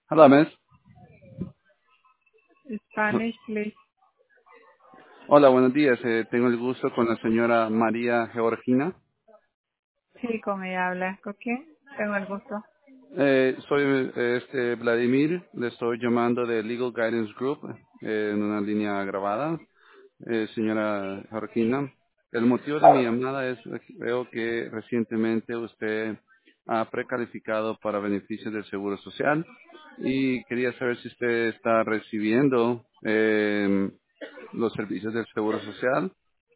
Hola, Miss. Spanish, please. Hola, buenos días. Tengo el gusto con la señora María Georgina. Sí, con ella habla. ¿Con quién? Tengo el gusto. Soy Vladimir. Le estoy llamando de Legal Guidance Group en una línea grabada. Señora Georgina, el motivo de mi llamada es creo que recientemente usted ha precalificado para beneficios del Seguro Social y quería saber si usted está recibiendo los servicios del Seguro Social.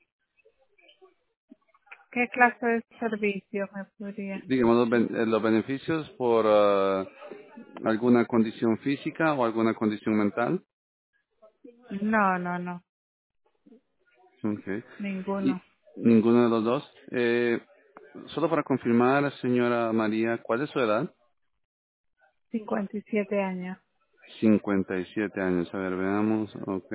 ¿Qué clase de servicio me podría? Digamos, los beneficios por alguna condición física o alguna condición mental. No, no, no. Okay. Y Ninguno. ninguno de los dos. Solo para confirmar, señora María, ¿cuál es su edad? 57 años. 57 años. A ver, veamos. Ok.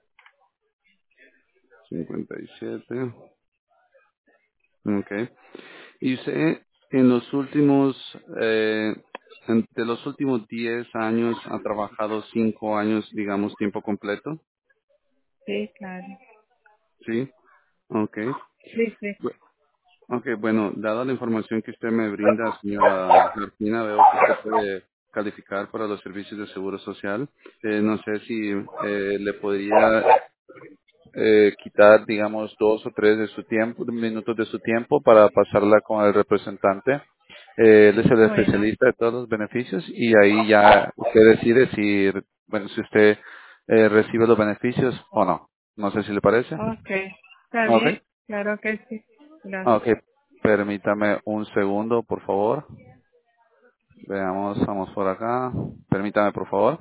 57. Ok. Y usted en los últimos, de los últimos 10 años ha trabajado 5 años, digamos, tiempo completo. Sí, claro. ¿Sí? Ok. Sí, sí. Ok, bueno, dada la información que usted me brinda, señora Martina, veo que usted puede calificar para los servicios de seguro social. No sé si le podría quitar, digamos, 2 o 3 de su tiempo, minutos de su tiempo para pasarla con el representante. Él es el Bueno, especialista de todos los beneficios y ahí ya usted decide si, bueno, si usted recibe los beneficios o no. No sé si le parece. ok. ¿Está Ok. bien? Claro que sí. Ok, Gracias. permítame un segundo, por favor. Veamos, vamos por acá. Permítame, por favor.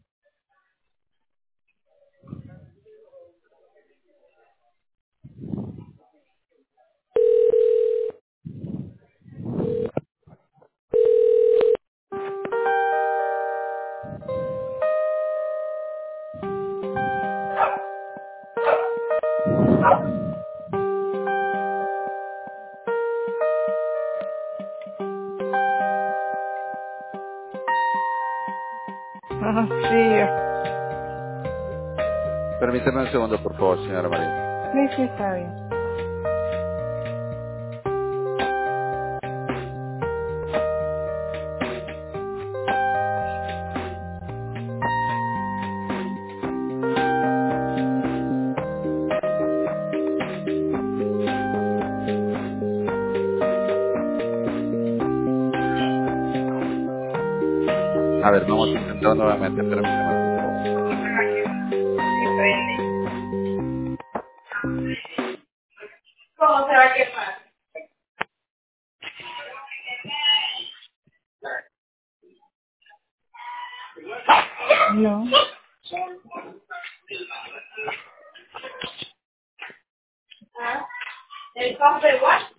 Oh, sí. Permítame un segundo, por favor, señora María. Sí, sí, está bien. A ver, vamos a intentar nuevamente. Permítame, por favor. ¿Cómo se va a quemar? No. ¿El café igual?